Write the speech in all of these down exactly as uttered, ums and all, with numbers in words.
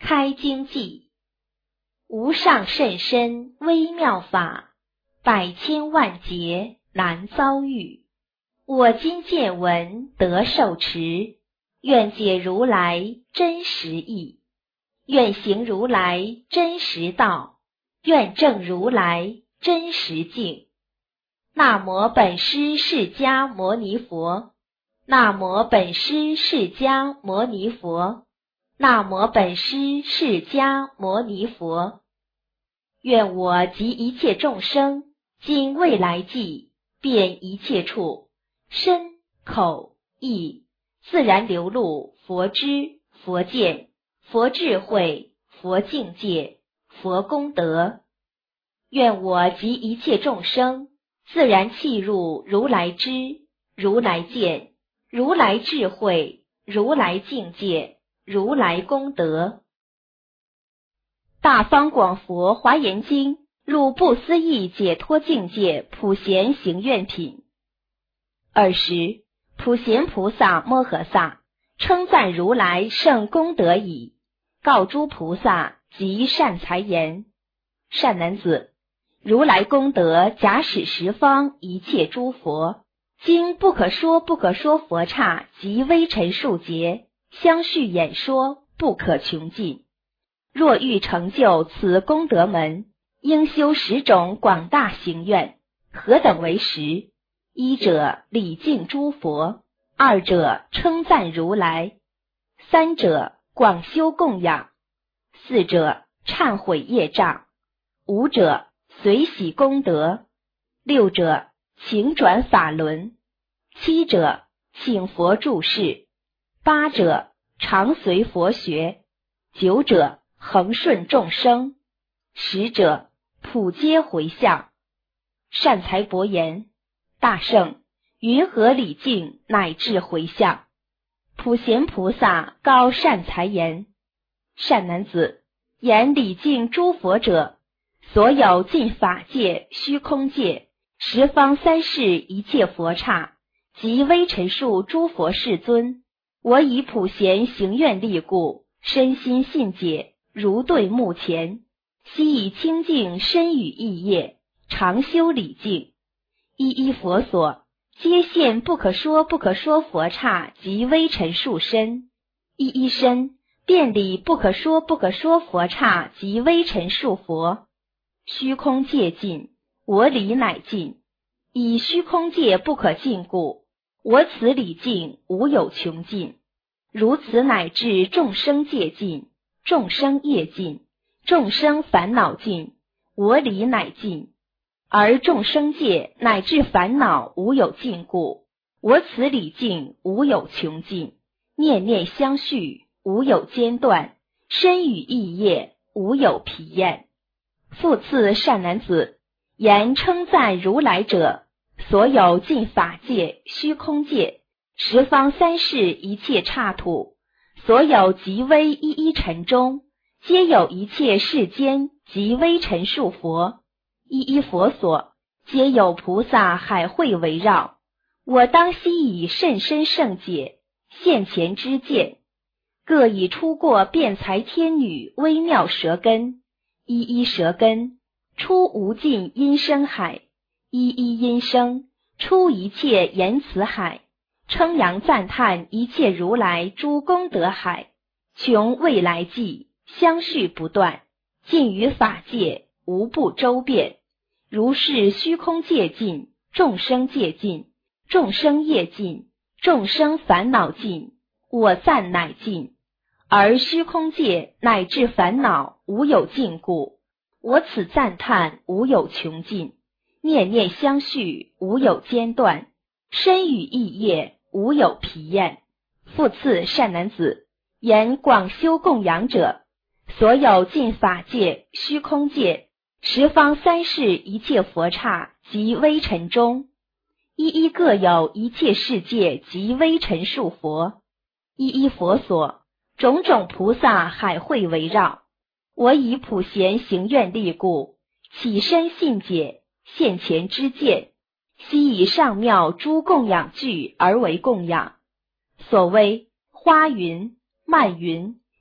开经记。无上甚深微妙法，百千万劫难遭遇。我今见闻得受持，愿解如来真实义，愿行如来真实道，愿证如来真实境。那摩本师释迦牟尼佛，那摩本师释迦牟尼佛，那摩本师释迦牟尼佛。愿我及一切众生，今未来际，遍一切处，身口意，自然流露佛知、佛见、佛智慧、佛境界、佛功德。愿我及一切众生，自然契入如来知、如来见、如来智慧、如来境界、如来功德。大方广佛华严经入不思议解脱境界普贤行愿品。尔时，普贤菩萨摩诃萨称赞如来圣功德已，告诸菩萨及善财言：善男子，如来功德假使十方一切诸佛，经不可说不可说佛刹及微尘数劫，相续演说，不可穷尽。若欲成就此功德门，应修十种广大行愿。何等为十？一者礼敬诸佛，二者称赞如来，三者广修供养，四者忏悔业障，五者随喜功德，六者请转法轮，七者请佛住世，八者常随佛学，九者恒顺众生，十者普皆回向。善财伯言：大圣，云何礼敬乃至回向？普贤菩萨告善财言：善男子，言礼敬诸佛者，所有尽法界、虚空界、十方三世一切佛刹及微尘数诸佛世尊，我以普贤行愿力故，身心信解，如对目前，悉以清净身语意业，常修礼敬。一一佛所，皆现不可说不可说佛刹及微尘数身，一一身，遍礼不可说不可说佛刹及微尘数佛。虚空界尽，我礼乃尽，以虚空界不可尽故，我此礼敬无有穷尽。如此乃至众生界尽，众生业尽，众生烦恼尽，我礼乃尽。而众生界乃至烦恼无有尽故，我此礼敬无有穷尽。念念相续，无有间断，身语意业，无有疲厌。复次善男子，言称赞如来者，所有尽法界、虚空界、十方三世一切刹土，所有极微一一尘中，皆有一切世间极微尘数佛，一一佛所，皆有菩萨海会围绕。我当悉以甚深圣解，现前之见，各以出过辩才天女微妙舌根，一一舌根出无尽音声海，一一音声出一切言辞海，称扬赞叹一切如来诸功德海，穷未来际，相续不断，尽于法界，无不周遍。如是虚空界尽，众生界尽，众生业尽，众生烦恼尽，我赞乃尽。而虚空界乃至烦恼无有尽故，我此赞叹无有穷尽。念念相续，无有间断，身语意业，无有疲厌。复次善男子，言广修供养者，所有尽法界、虚空界、十方三世一切佛刹及微尘中，一一各有一切世界及微尘数佛，一一佛所，种种菩萨海会围绕。我以普贤行愿力故，起身信解，现前之见，悉以上妙诸供养具而为供养。所谓花云、漫云、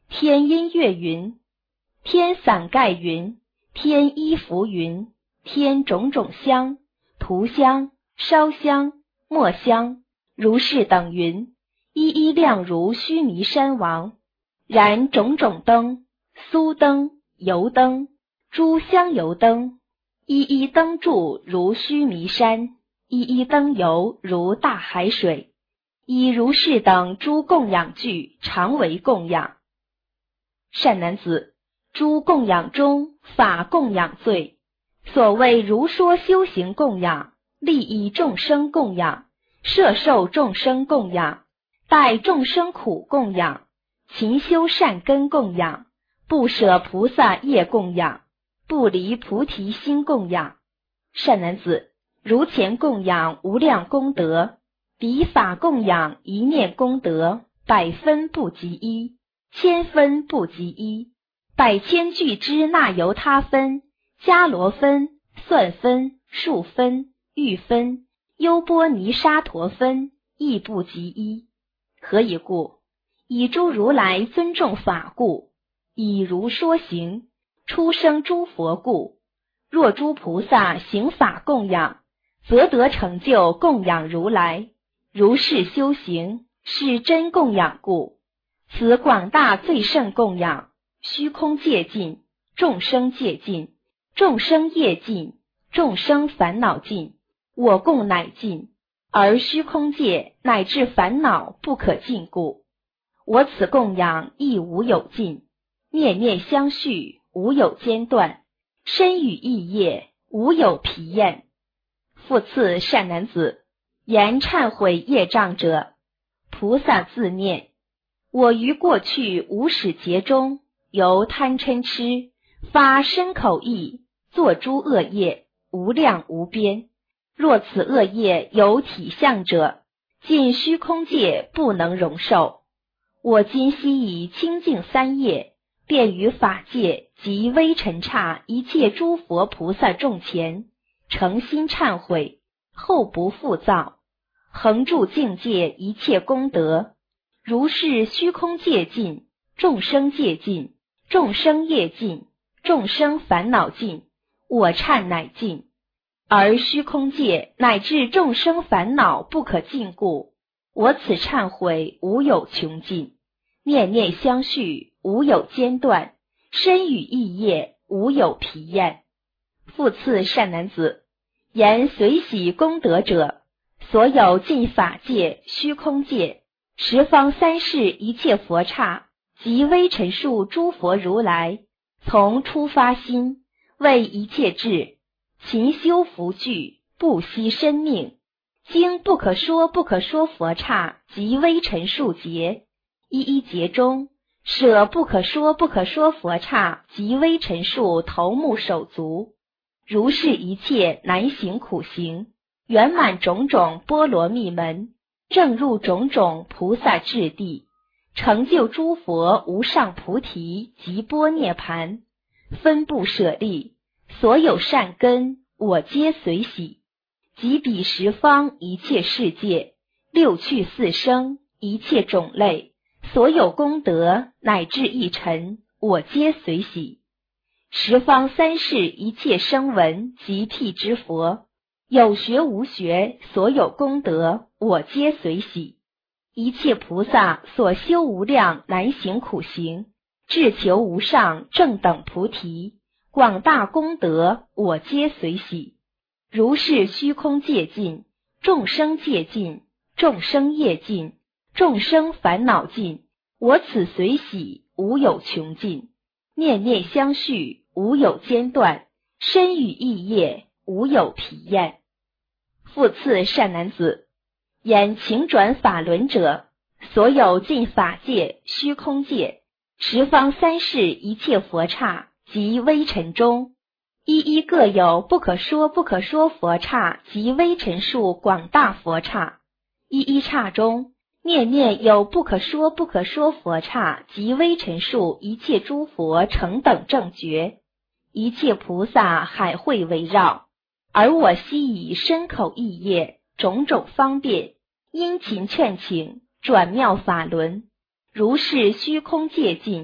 天音乐云，天伞盖云，天衣服云，天种种香，涂香、烧香、墨香，如是等云，一一亮如须弥山王。燃种种灯，酥灯、油灯、诸香油灯，一一灯柱如须弥山，一一灯油如大海水，以如是等诸供养具常为供养。善男子，诸供养中，法供养最。所谓如说修行供养，利益众生供养，摄受众生供养，待众生苦供养，勤修善根供养，不舍菩萨业供养，不离菩提心供养。善男子，如前供养无量功德，彼法供养一念功德，百分不及一，千分不及一，百千俱之那由他分、迦罗分、算分、数分、喻分、优波尼沙陀分，亦不及一。何以故？以诸如来尊重法故，以如说行，出生诸佛故。若诸菩萨行法供养，则得成就供养如来。如是修行，是真供养故。此广大最胜供养，虚空界尽，众生界尽，众生业尽，众生烦恼尽，我供乃尽，而虚空界乃至烦恼不可尽故。我此供养亦无有尽，念念相续，无有间断，身语意业，无有疲厌。复次，善男子，言忏悔业障者，菩萨自念：我于过去无始劫中，由贪嗔痴发身口意，作诸恶业，无量无边。若此恶业有体相者，尽虚空界不能容受。我今悉以清净三业，便于法界及微尘刹一切诸佛菩萨众前，诚心忏悔，后不复造，恒住境界一切功德。如是虚空界尽，众生界尽，众生业尽，众生烦恼尽，我忏乃尽。而虚空界乃至众生烦恼不可尽故，我此忏悔无有穷尽，念念相续，无有间断，身语意业，无有疲厌。复次，善男子，言随喜功德者，所有尽法界、虚空界、十方三世一切佛刹及微尘数诸佛如来，从初发心，为一切智，勤修福具，不惜生命，经不可说不可说佛刹及微尘数劫，一一劫中，舍不可说不可说佛刹及微尘数头目手足，如是一切难行苦行，圆满种种波罗蜜门，正入种种菩萨智地，成就诸佛无上菩提及般涅盘，分不舍利，所有善根我皆随喜，及彼十方一切世界，六趣四生一切种类，所有功德乃至一尘，我皆随喜。十方三世一切声闻及辟支佛，有学无学，所有功德我皆随喜。一切菩萨所修无量难行苦行，至求无上正等菩提，广大功德我皆随喜。如是虚空界尽，众生界尽，众生业尽，众生烦恼尽，我此随喜无有穷尽，念念相续，无有间断，身语意业，无有疲厌。复次，善男子，言情转法轮者，所有尽法界、虚空界、十方三世一切佛刹及微尘中，一一各有不可说不可说佛刹及微尘数广大佛刹，一一刹中，念念有不可说不可说佛刹及微尘数一切诸佛成等正觉，一切菩萨海会围绕，而我悉以身口意业种种方便，殷勤劝请转妙法轮，如是虚空界尽，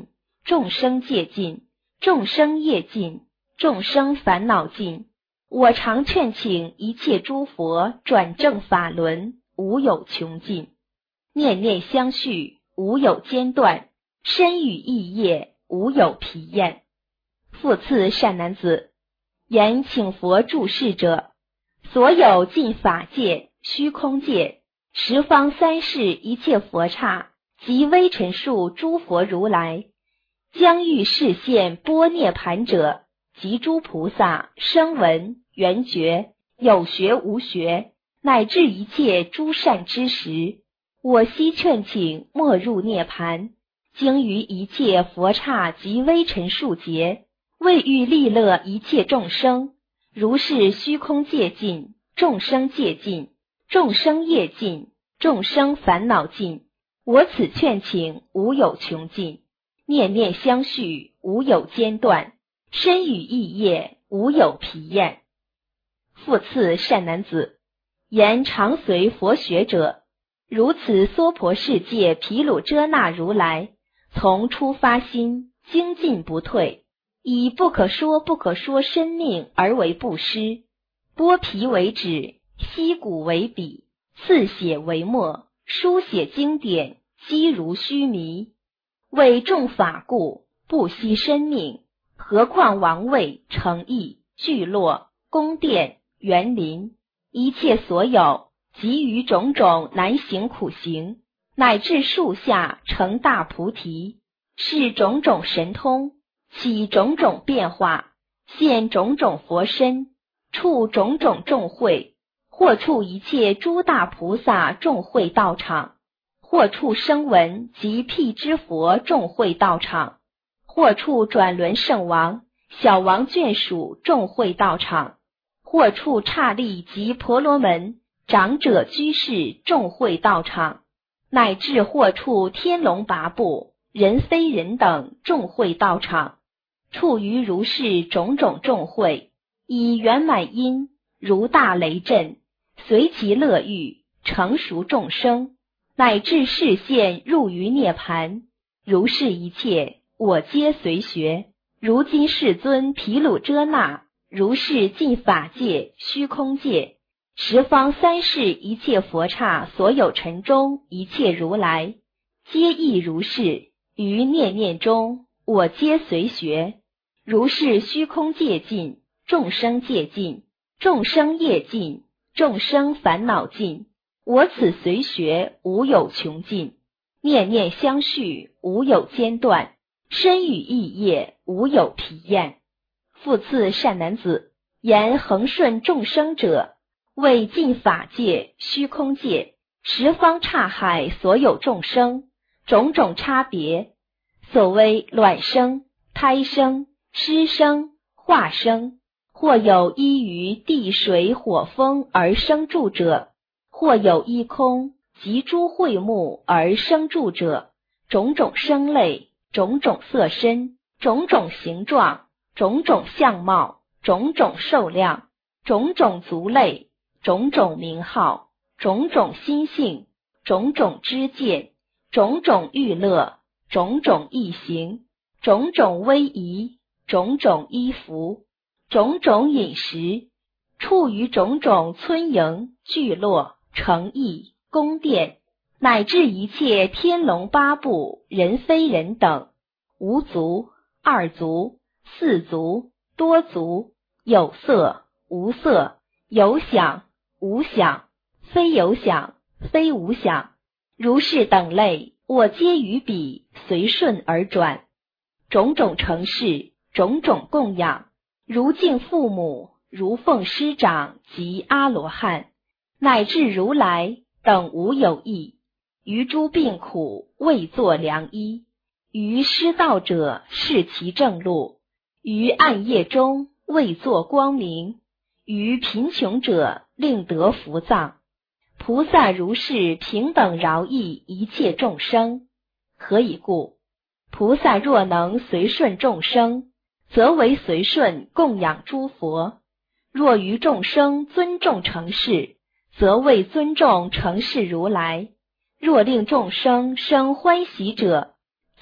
众生戒尽，众生业尽，众生烦恼尽。我常劝请一切诸佛转正法轮，无有穷尽。念念相续，无有间断，身语意业，无有疲厌。复次善男子，言请佛住世者，所有尽法界、虚空界、十方三世一切佛刹及微尘数诸佛如来，将欲示现般涅盘者，及诸菩萨、声闻、缘觉、有学无学，乃至一切诸善知识，我悉劝请莫入涅盘，经于一切佛刹及微尘数劫，为欲利乐一切众生，如是虚空界尽，众生界尽，众生业尽，众生烦恼尽。我此劝请无有穷尽，念念相续，无有间断，身语意业，无有疲厌。复次善男子，言常随佛学者，如此娑婆世界毗卢遮那如来，从初发心，精进不退，以不可说不可说生命而为布施，剥皮为纸，析骨为笔，刺血为墨，书写经典，积如须弥。为众法故，不惜生命，何况王位、城邑、聚落、宫殿、园林，一切所有，及于种种难行苦行，乃至树下成大菩提，是种种神通，起种种变化，现种种佛身，处种种众会，或处一切诸大菩萨众会道场，或处声闻及辟支佛众会道场，或处转轮圣王、小王眷属众会道场，或处刹利及婆罗门、长者居士众会道场，乃至或处天龙八部、人非人等众会道场，处于如是种种众会，以圆满因，如大雷震，随其乐欲，成熟众生，乃至示现入于涅盘。如是一切，我皆随学。如今世尊毗卢遮那，如是尽法界、虚空界、十方三世一切佛刹所有尘中一切如来，皆亦如是，于念念中，我皆随学。如是虚空界尽，众生界尽，众生业尽，众生烦恼尽，我此随学无有穷尽，念念相续，无有间断，身语意业，无有疲厌。复次善男子，言恒顺众生者，为尽法界、虚空界、十方刹海所有众生，种种差别，所谓卵生、胎生、湿生、化生，或有依于地水火风而生住者，或有依空及诸会目而生住者，种种生类，种种色身，种种形状，种种相貌，种种寿量，种种族类，种种名号，种种心性，种种知见，种种欲乐，种种意行，种种威仪，种种衣服，种种饮食，处于种种村营、聚落、城邑、宫殿，乃至一切天龙八部、人非人等，无足、二足、四足、多足，有色、无色，有想、无想，非有想，非无想，如是等类，我皆于彼随顺而转。种种承事，种种供养，如敬父母，如奉师长及阿罗汉，乃至如来等无有异。于诸病苦为作良医，于失道者示其正路，于暗夜中为作光明，于贫穷者令得福藏。菩萨如是平等饶益一切众生。何以故？菩萨若能随顺众生，则为随顺供养诸佛；若于众生尊重承事，则为尊重承事如来；若令众生生欢喜者，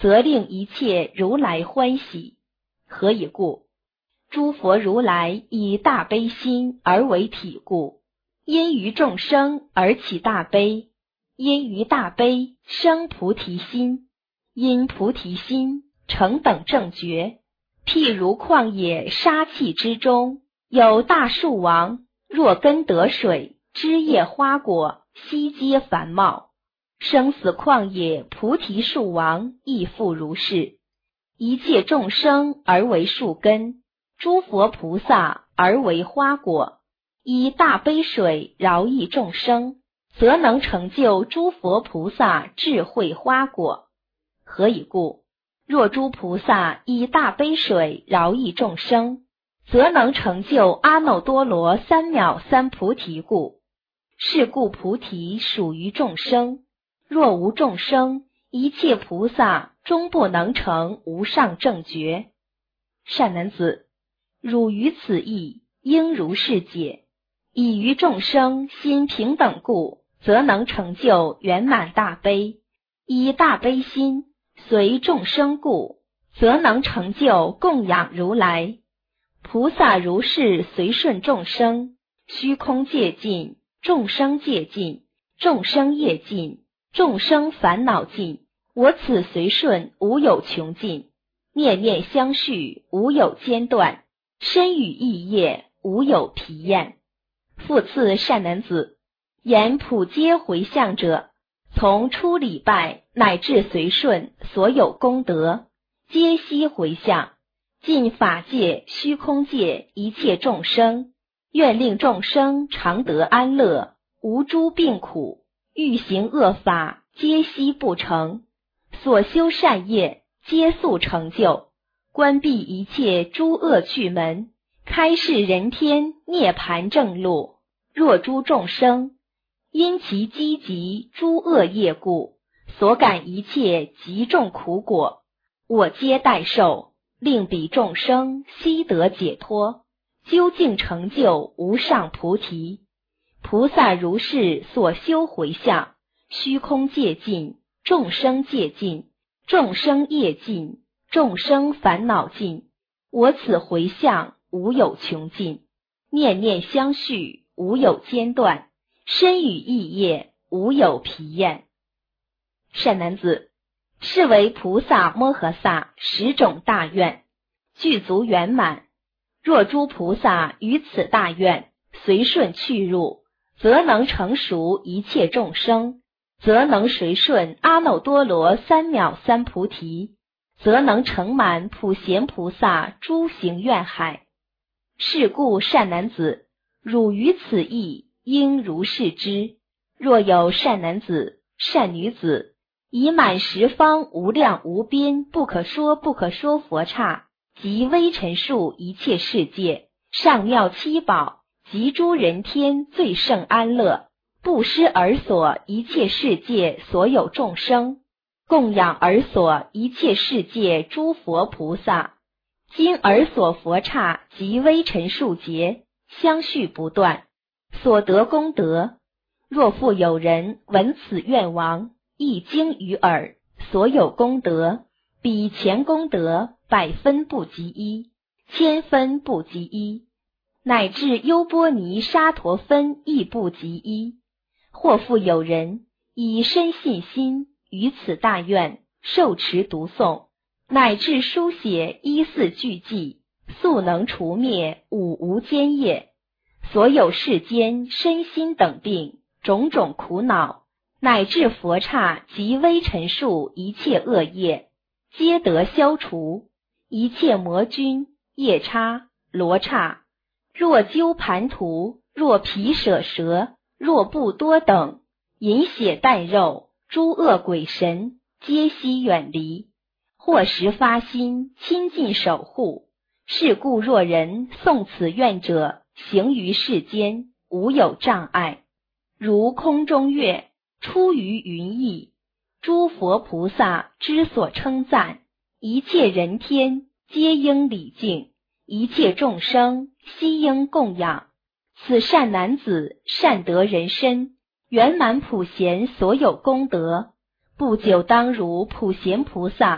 则令一切如来欢喜。何以故？诸佛如来以大悲心而为体故，因于众生而起大悲，因于大悲生菩提心，因菩提心成等正觉。譬如旷野沙碛之中，有大树王，若根得水，枝叶花果悉皆繁茂。生死旷野菩提树王亦复如是。一切众生而为树根，诸佛菩萨而为花果，以大悲水饶益众生，则能成就诸佛菩萨智慧花果。何以故？若诸菩萨以大悲水饶益众生，则能成就阿耨多罗三藐三菩提故。是故菩提属于众生，若无众生，一切菩萨终不能成无上正觉。善男子，汝于此义应如是解。以于众生心平等故，则能成就圆满大悲；以大悲心随众生故，则能成就供养如来。菩萨如是随顺众生，虚空界尽，众生界尽，众生业尽，众生烦恼尽，我此随顺无有穷尽，念念相续无有间断，身语意业无有疲厌。复次善男子，言普皆回向者，从初礼拜乃至随顺所有功德，皆悉回向，尽法界虚空界一切众生，愿令众生常得安乐，无诸病苦，欲行恶法皆悉不成，所修善业皆速成就，关闭一切诸恶趣门，开示人天涅盘正路。若诸众生因其积集诸恶业故，所感一切极重苦果，我皆代受，令彼众生悉得解脱，究竟成就无上菩提。菩萨如是所修回向，虚空界尽，众生界尽，众生业尽，众生烦恼尽，我此回向无有穷尽，念念相续无有间断，身语意业无有疲厌。善男子，是为菩萨摩诃萨十种大愿，具足圆满。若诸菩萨于此大愿随顺去入，则能成熟一切众生，则能随顺阿耨多罗三藐三菩提，则能成满普贤菩萨诸行愿海。是故善男子，汝于此义应如是知。若有善男子、善女子，以满十方无量无边不可说不可说佛刹，及微尘数一切世界，上妙七宝，及诸人天最胜安乐，布施而所一切世界所有众生，供养而所一切世界诸佛菩萨，今而所佛刹及微尘数劫，相续不断，所得功德。若复有人闻此愿王，一经于耳，所有功德，比前功德百分不及一，千分不及一，乃至优波尼沙陀分亦不及一。或复有人以深信心于此大愿受持读诵，乃至书写一四句记，速能除灭五无间业，所有世间身心等病，种种苦恼，乃至佛刹及微尘数一切恶业，皆得消除。一切魔君、夜叉、罗刹，若鸠盘荼，若毗舍蛇，若不多等，饮血啖肉，诸恶鬼神，皆悉远离。或时发心亲近守护。是故若人诵此愿者，行于世间，无有障碍。如空中月，出于云翳，诸佛菩萨之所称赞，一切人天皆应礼敬，一切众生悉应供养。此善男子善得人身，圆满普贤所有功德，不久当如普贤菩萨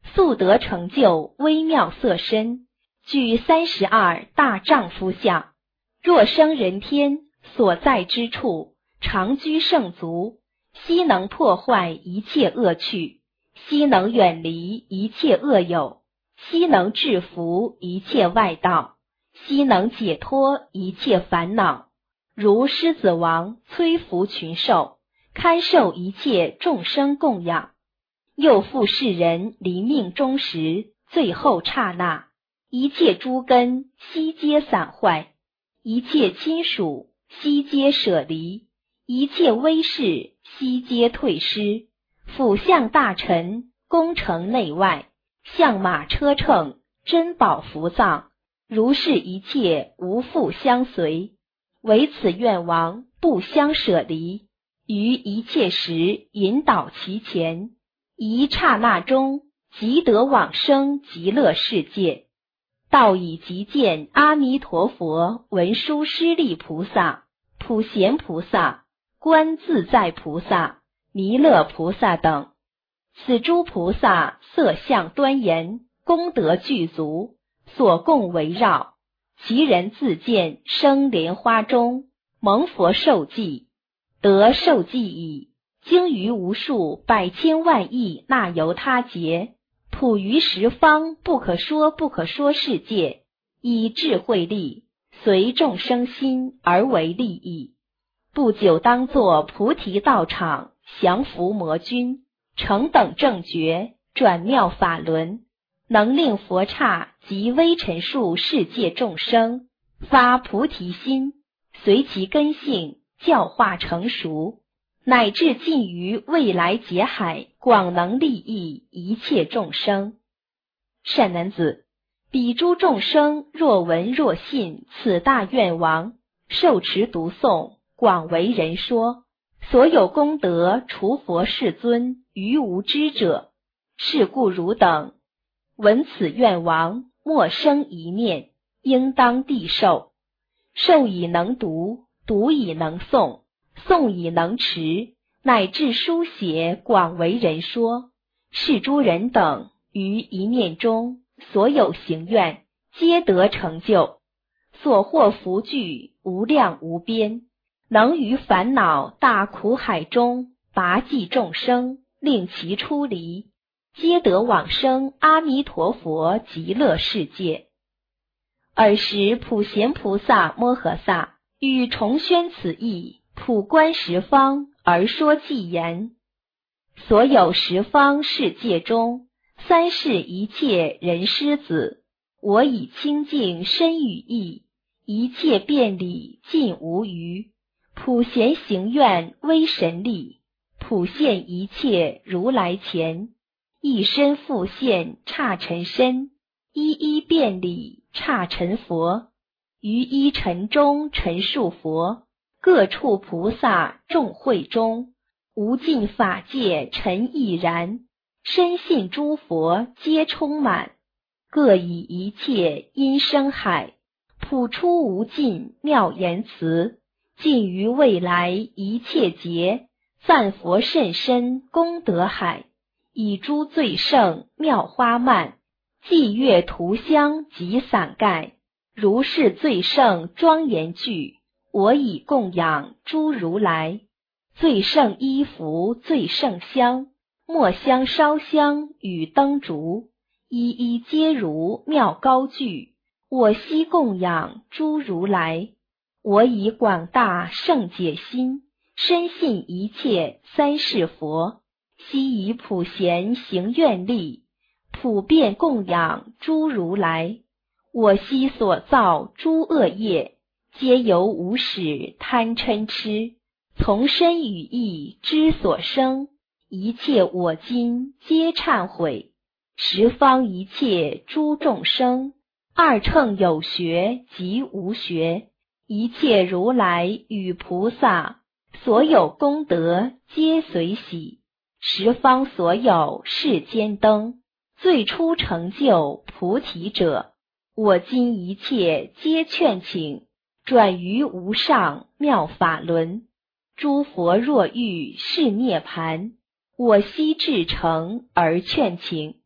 速得成就微妙色身，具三十二大丈夫相。若生人天，所在之处，常居圣足，悉能破坏一切恶趣，悉能远离一切恶友，悉能制服一切外道，悉能解脱一切烦恼。如狮子王摧伏群兽，堪受一切众生供养。又复世人临命终时，最后刹那，一切诸根悉皆散坏，一切亲属悉皆舍离，一切威势悉皆退失，辅相大臣宫城内外，象马车乘珍宝福藏，如是一切无复相随，唯此愿王不相舍离，于一切时引导其前，一刹那中即得往生极乐世界。道以即见阿弥陀佛、文殊师利菩萨、普贤菩萨、观自在菩萨、弥勒菩萨等。此诸菩萨色相端严，功德具足，所供围绕，其人自见生莲花中，蒙佛受记，得受记已，经于无数百千万亿那由他劫，普于十方不可说不可说世界，以智慧力随众生心而为利益。不久当作菩提道场，降伏魔君，成等正觉，转妙法轮，能令佛刹及微尘数世界众生发菩提心，随其根性教化成熟，乃至尽于未来劫海，广能利益一切众生。善男子，彼诸众生若闻若信此大愿王，受持读诵，广为人说，所有功德除佛世尊于无知者。是故汝等闻此愿王，莫生一念，应当地受。受以能读，读以能诵，诵以能持，乃至书写广为人说。是诸人等于一念中，所有行愿皆得成就，所获福聚无量无边，能于烦恼大苦海中拔济众生，令其出离，皆得往生阿弥陀佛极乐世界。尔时普贤菩萨摩诃萨欲重宣此义，普观十方而说偈言：所有十方世界中，三世一切人师子，我以清净身语意，一切遍礼尽无余，普贤行愿威神力，普现一切如来前，一身复现刹尘身，一一遍礼刹尘佛，于一尘中陈述佛，各处菩萨众会中，无尽法界尘亦然，深信诸佛皆充满，各以一切音声海，普出无尽妙言辞，尽于未来一切劫，赞佛甚深功德海，以诸最胜妙花曼，伎乐涂香及伞盖，如是最胜庄严具，我以供养诸如来。最胜衣服最胜香，末香烧香与灯烛，一一皆如妙高具，我悉供养诸如来。我以广大圣解心，深信一切三世佛，悉以普贤行愿力，普遍供养诸如来。我悉所造诸恶业，皆由无始贪嗔痴，从身语意之所生，一切我今皆忏悔。十方一切诸众生，二乘有学及无学，一切如来与菩萨，所有功德皆随喜。十方所有世间灯，最初成就菩提者，我今一切皆劝请，转于无上妙法轮。诸佛若欲是涅盘，我悉至诚而劝请。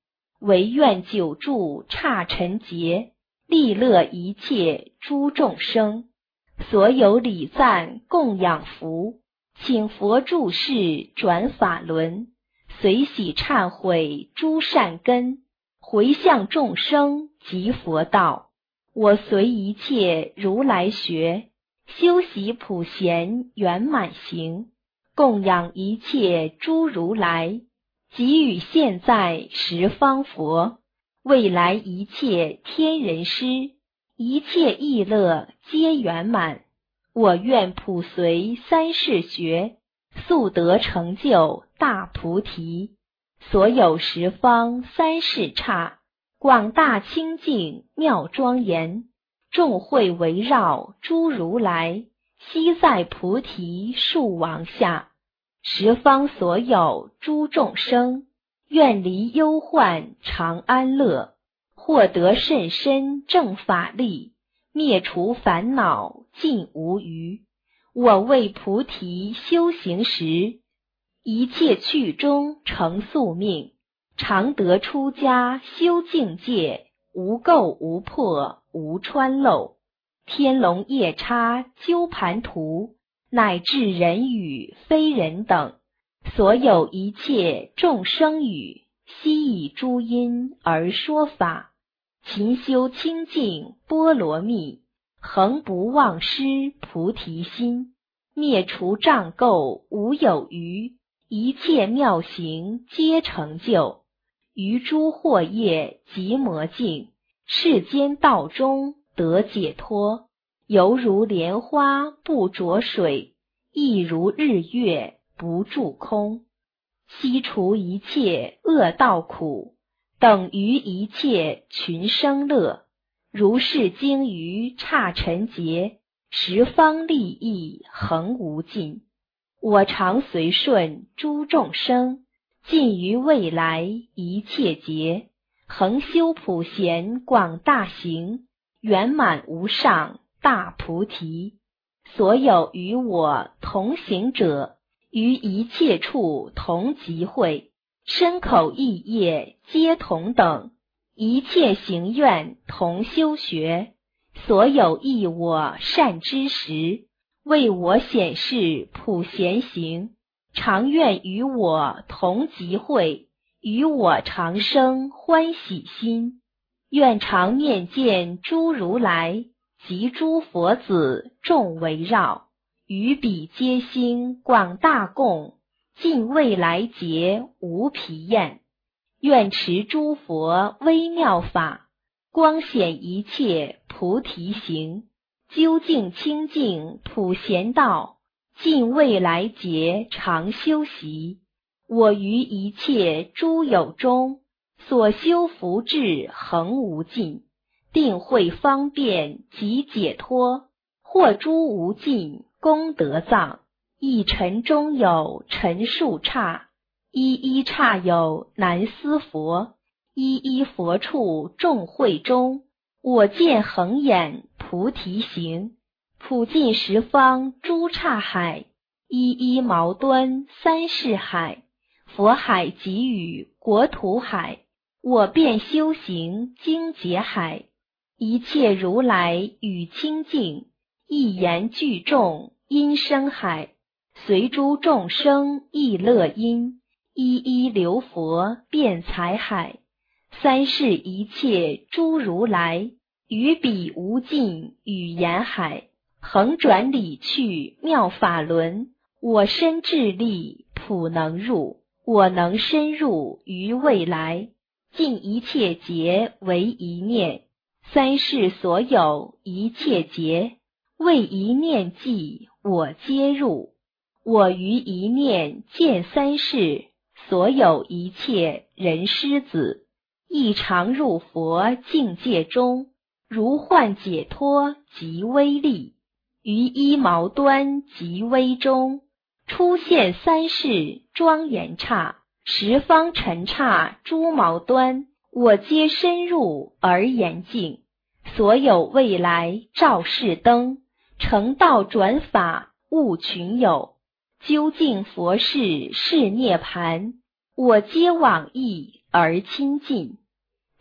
唯愿久住刹尘劫，利乐一切诸众生。所有礼赞供养福，请佛住世转法轮，随喜忏悔诸善根，回向众生即佛道。我随一切如来学，修习普贤圆满行，供养一切诸如来，给予现在十方佛，未来一切天人师，一切意乐皆圆满。我愿普随三世学，速得成就大菩提。所有十方三世刹，广大清净妙庄严，众会围绕诸如来，悉在菩提树王下。十方所有诸众生，愿离忧患常安乐，获得甚深正法力，灭除烦恼尽无余。我为菩提修行时，一切趣中成宿命，常得出家修境界，无垢无破无穿漏。天龙夜叉鸠盘荼，乃至人语非人等，所有一切众生语，悉以诸因而说法。勤修清净波罗蜜，恒不忘失菩提心，灭除障垢无有余，一切妙行皆成就。于诸惑业即魔境，世间道中得解脱。犹如莲花不着水，亦如日月不住空。悉除一切恶道苦，等于一切群生乐。如是经于刹尘劫，十方利益恒无尽。我常随顺诸众生，尽于未来一切劫，恒修普贤广大行，圆满无上大菩提。所有与我同行者，于一切处同集会，身口意业皆同等，一切行愿同修学。所有益我善知识，为我显示普贤行，常愿与我同集会，与我常生欢喜心。愿常面见诸如来，及诸佛子众围绕，于彼皆兴广大供，尽未来劫无疲厌。愿持诸佛微妙法，光显一切菩提行，究竟清净普贤道，尽未来劫常修习。我于一切诸有中，所修福智恒无尽，定会方便及解脱，获诸无尽功德藏。一尘中有尘数刹，一一刹有难思佛，一一佛处众会中，我见恒眼菩提行，普尽十方诸刹海，一一毛端三世海，佛海给予国土海，我便修行经解海。一切如来语清净，一言具众音声海，随诸众生亦乐音，一一流佛辩才海。三世一切诸如来，于彼无尽语言海，恒转理趣妙法轮，我身智力普能入，我能深入于未来，尽一切劫为一念。三世所有一切劫，为一念计我皆入。我于一念见三世，所有一切人师子，亦常入佛境界中，如幻解脱极威力。于一毛端极微中，出现三世庄严刹，十方尘刹诸毛端，我皆深入而严净。所有未来照世灯，成道转法悟群有，究竟佛事是涅盘，我皆往诣而亲近。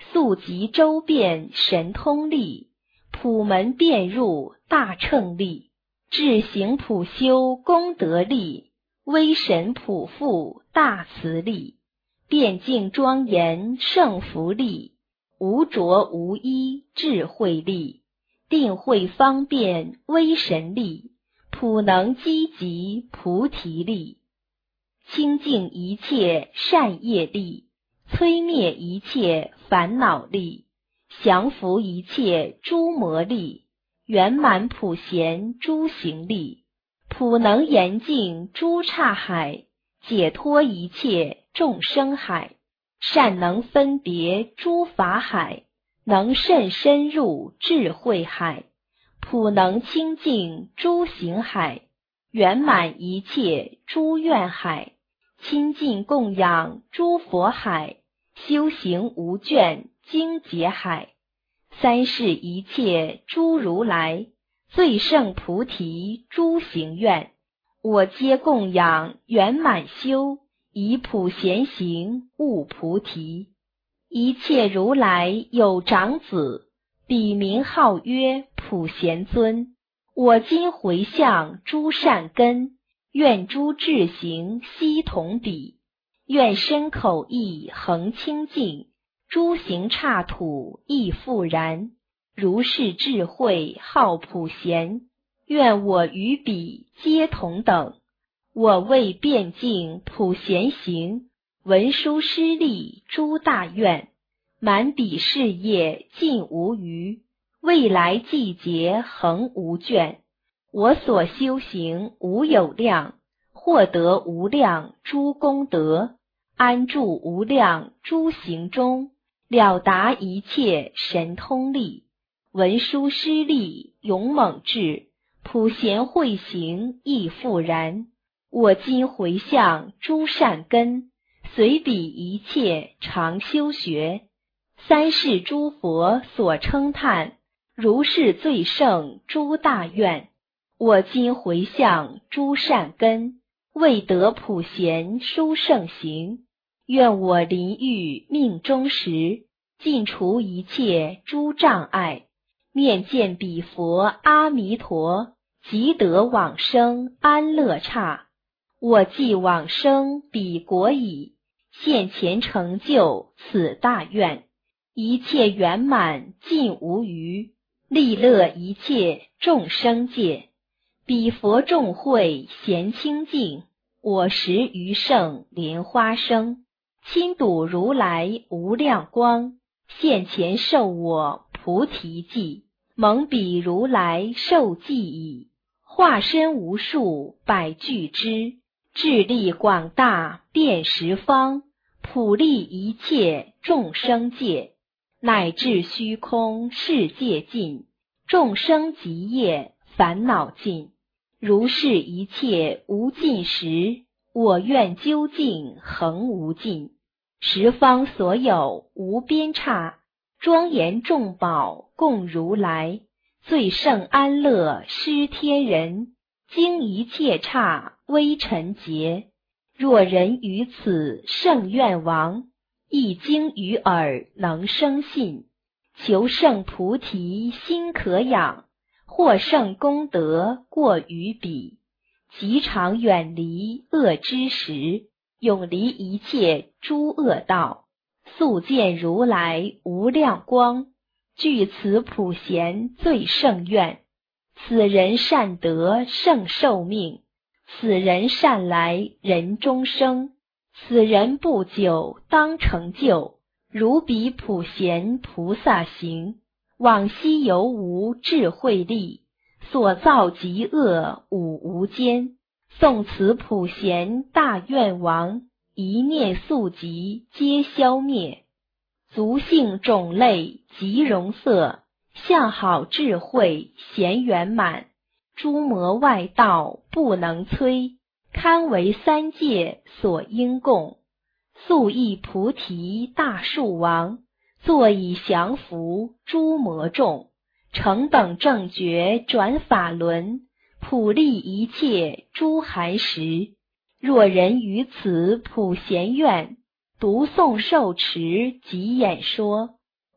速集周遍神通力，普门遍入大乘力，智行普修功德力，威神普覆大慈力，辩境庄严圣福力，无着无依智慧力，定慧方便威神力，普能积集菩提力，清净一切善业力，摧灭一切烦恼力，降伏一切诸魔力，圆满普贤诸行力，普能严净诸刹海，解脱一切众生海，善能分别诸法海，能甚深入智慧海，普能清净诸行海，圆满一切诸愿海，亲近供养诸佛海，修行无倦精劫海，三世一切诸如来，最胜菩提诸行愿，我皆供养圆满修，以普贤行悟菩提。一切如来有长子，彼名号曰普贤尊。我今回向诸善根，愿诸智行悉同彼，愿身口意恒清净，诸行刹土亦复然。如是智慧号普贤，愿我与彼皆同等。我为辩净普贤行，文殊师利诸大愿，满彼事业尽无余，未来季节恒无倦。我所修行无有量，获得无量诸功德，安住无量诸行中，了达一切神通力，文殊师利勇猛智，普贤慧行亦复然。我今回向诸善根，随彼一切常修学，三世诸佛所称叹，如是最胜诸大愿。我今回向诸善根，为得普贤殊胜行，愿我临遇命终时，尽除一切诸障碍，面见彼佛阿弥陀，即得往生安乐刹。我既往生彼国矣，现前成就此大愿，一切圆满尽无余，利乐一切众生界。彼佛众会咸清净，我时余胜莲花生，亲睹如来无量光，现前授我菩提记，蒙彼如来受记已，化身无数百俱胝，智力广大遍十方，普利一切众生界，乃至虚空世界尽，众生极业烦恼尽。如是一切无尽时，我愿究竟恒无尽。十方所有无边刹，庄严众宝供如来，最胜安乐施天人，经一切刹微尘劫。若人于此胜愿王，一经于耳能生信，求胜菩提心可养，获胜功德过于彼，极常远离恶之时，永离一切诸恶道，速见如来无量光，具此普贤最胜愿。此人善得胜寿命，此人善来人中生，此人不久当成就，如彼普贤菩萨行。往昔犹无智慧力，所造极恶五无间，诵此普贤大愿王，一念速疾皆消灭。族姓种类及容色，相好智慧贤圆满，诸魔外道不能摧，堪为三界所应供。速詣菩提大树王，坐以降伏诸魔众，成等正觉转法轮，普利一切诸含识。若人于此普贤愿，读诵受持及演说，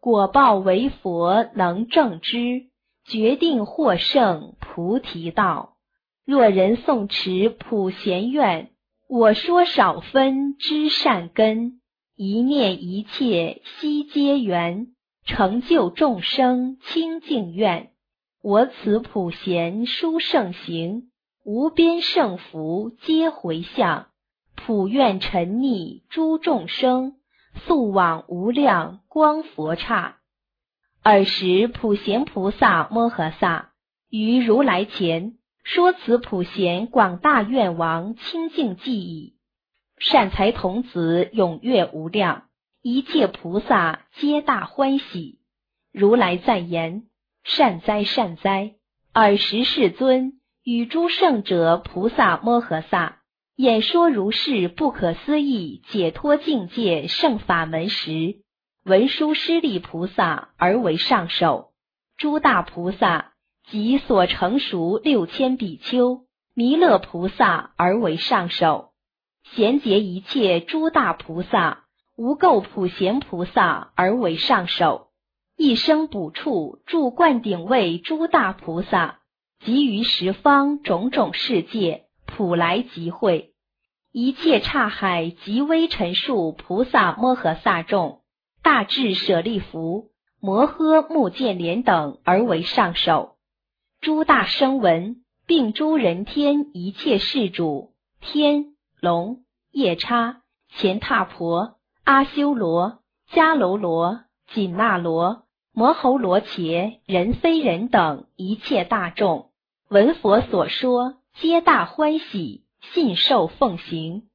果报为佛能正知，决定获胜菩提道。若人诵持普贤愿，我说少分知善根，一念一切悉皆缘，成就众生清净愿。我此普贤殊胜行，无边胜福皆回向，普愿沉溺诸众生，速往无量光佛刹。尔时普贤菩萨摩诃萨于如来前说此普贤广大愿王清净偈已，善财童子踊跃无量，一切菩萨皆大欢喜。如来赞言：善哉善哉！尔时世尊与诸圣者菩萨摩诃萨演说如是不可思议解脱境界圣法门时，文殊师利菩萨而为上首，诸大菩萨及所成熟六千比丘、弥勒菩萨而为上首，贤劫一切诸大菩萨、无垢普贤菩萨而为上首，一生补处住灌顶位诸大菩萨，及于十方种种世界普来集会，一切刹海及微尘数菩萨摩诃萨众，大智舍利弗、摩诃目犍连等而为上首，诸大声闻并诸人天一切世主、天、龙、夜叉、乾闼婆、阿修罗、迦楼罗、紧那罗、摩喉罗伽、人非人等一切大众，闻佛所说，皆大欢喜，信受奉行。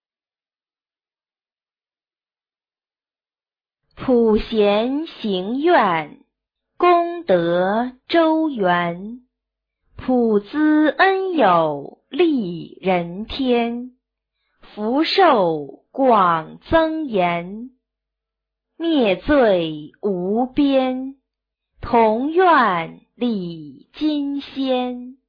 普贤行愿，功德周圆，普资恩友利人天，福寿广增延，灭罪无边，同愿礼金仙。